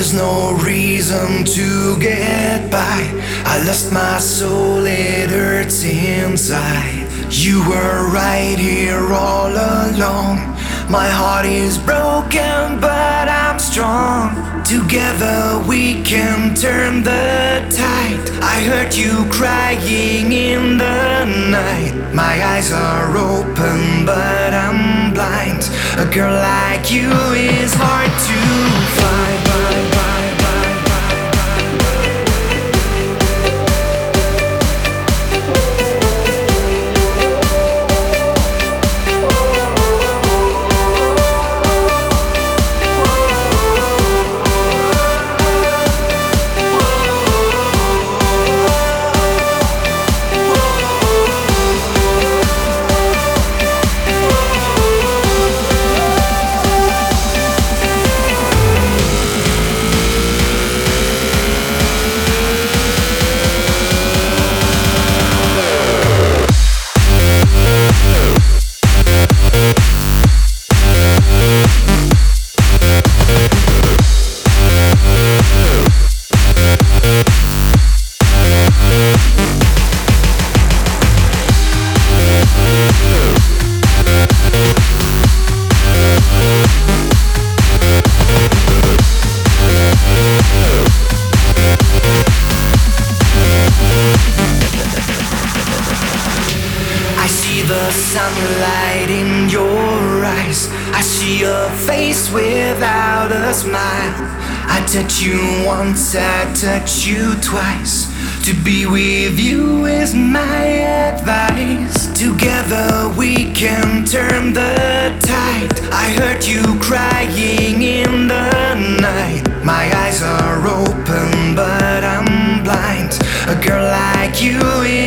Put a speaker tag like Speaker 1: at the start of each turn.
Speaker 1: There's no reason to get by. I lost my soul, it hurts inside. You were right here all along. My heart is broken, but I'm strong. Together we can turn the tide. I heard you crying in the night. My eyes are open, but I'm blind. A girl like you is hard to find. The sunlight in your eyes. I see your face without a smile. I touch you once, I touch you twice. To be with you is my advice. Together we can turn the tide. I heard you crying in the night. My eyes are open, but I'm blind. A girl like you is